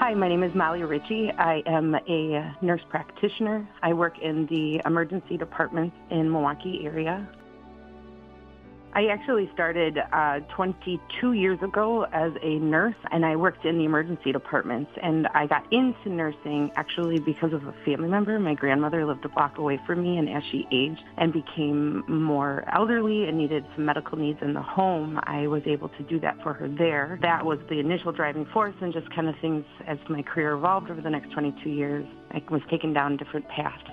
Hi, my name is Molly Ritchie. I am a nurse practitioner. I work in the emergency department in Milwaukee area. I actually started 22 years ago as a nurse, and I worked in the emergency departments. And I got into nursing actually because of a family member. My grandmother lived a block away from me, and as she aged and became more elderly and needed some medical needs in the home, I was able to do that for her there. That was the initial driving force, and just kind of things as my career evolved over the next 22 years, I was taken down different paths.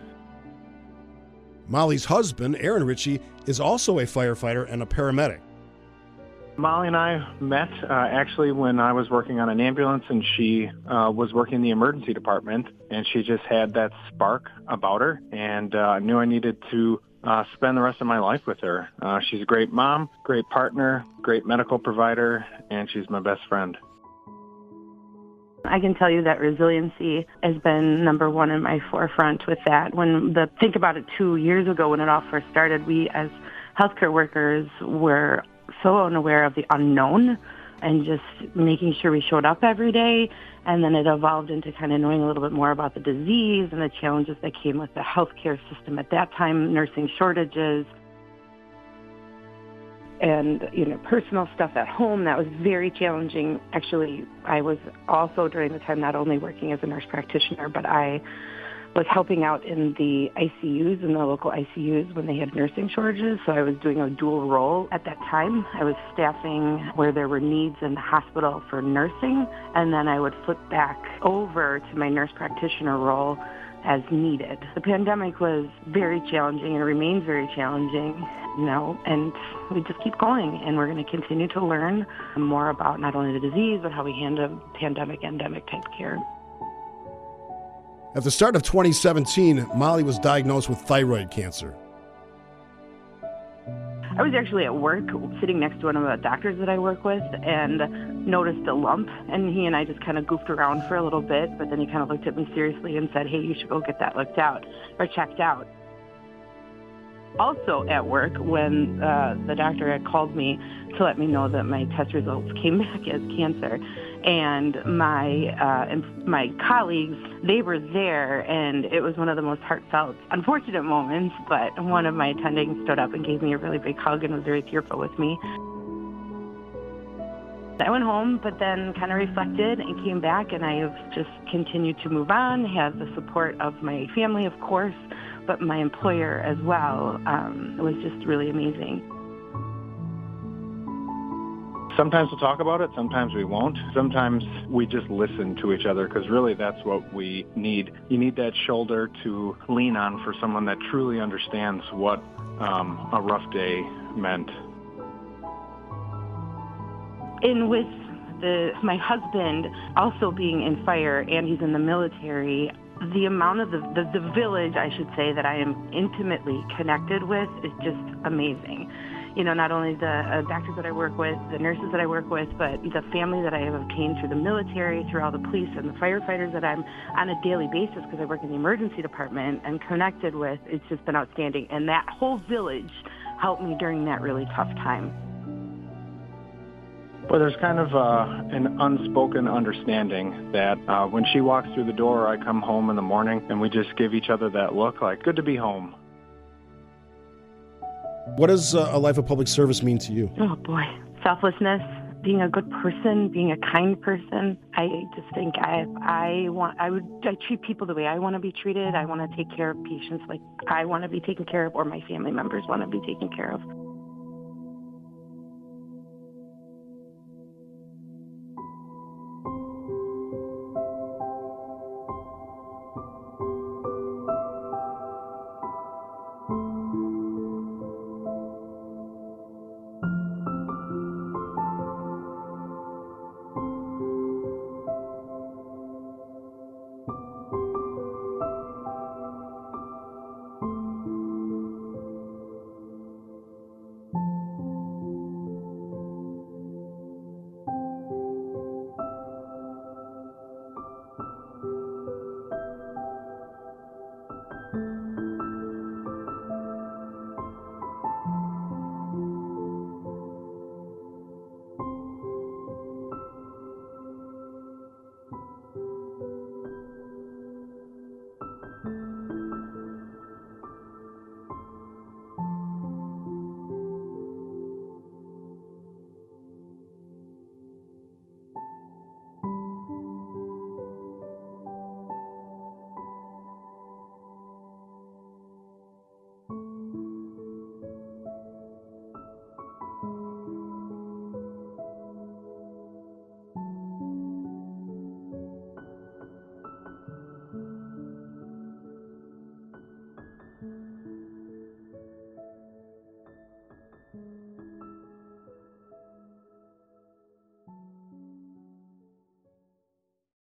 Molly's husband, Aaron Ritchie, is also a firefighter and a paramedic. Molly and I met actually when I was working on an ambulance, and she was working in the emergency department, and she just had that spark about her, and knew I needed to spend the rest of my life with her. She's a great mom, great partner, great medical provider, and she's my best friend. I can tell you that resiliency has been number one in my forefront with that. Think about it 2 years ago when it all first started, we as healthcare workers were so unaware of the unknown and just making sure we showed up every day. And then it evolved into kind of knowing a little bit more about the disease and the challenges that came with the healthcare system at that time, nursing shortages, and, personal stuff at home that was very challenging. Actually, I was also during the time not only working as a nurse practitioner, but I was helping out in the ICUs, in the local ICUs when they had nursing shortages. So I was doing a dual role at that time. I was staffing where there were needs in the hospital for nursing, and then I would flip back over to my nurse practitioner role as needed. The pandemic was very challenging and remains very challenging, and we just keep going, and we're going to continue to learn more about not only the disease, but how we handle pandemic, endemic type care. At the start of 2017, Molly was diagnosed with thyroid cancer. I was actually at work sitting next to one of the doctors that I work with and noticed a lump, and he and I just kind of goofed around for a little bit, but then he kind of looked at me seriously and said, "Hey, you should go get that looked out or checked out." Also at work, when the doctor had called me to let me know that my test results came back as cancer, and my colleagues, they were there, and it was one of the most heartfelt, unfortunate moments, but one of my attendings stood up and gave me a really big hug and was very tearful with me. I went home, but then kind of reflected and came back, and I have just continued to move on, have the support of my family, of course, but my employer as well. It was just really amazing. Sometimes we'll talk about it, sometimes we won't. Sometimes we just listen to each other, because really that's what we need. You need that shoulder to lean on for someone that truly understands what a rough day meant. And with my husband also being in fire and he's in the military, the amount of the village, I should say, that I am intimately connected with is just amazing. Not only the doctors that I work with, the nurses that I work with, but the family that I have obtained through the military, through all the police and the firefighters that I'm on a daily basis, because I work in the emergency department, and connected with. It's just been outstanding. And that whole village helped me during that really tough time. Well, there's kind of an unspoken understanding that when she walks through the door, I come home in the morning, and we just give each other that look like, good to be home. What does a life of public service mean to you? Oh, boy. Selflessness, being a good person, being a kind person. I just think I treat people the way I want to be treated. I want to take care of patients like I want to be taken care of, or my family members want to be taken care of.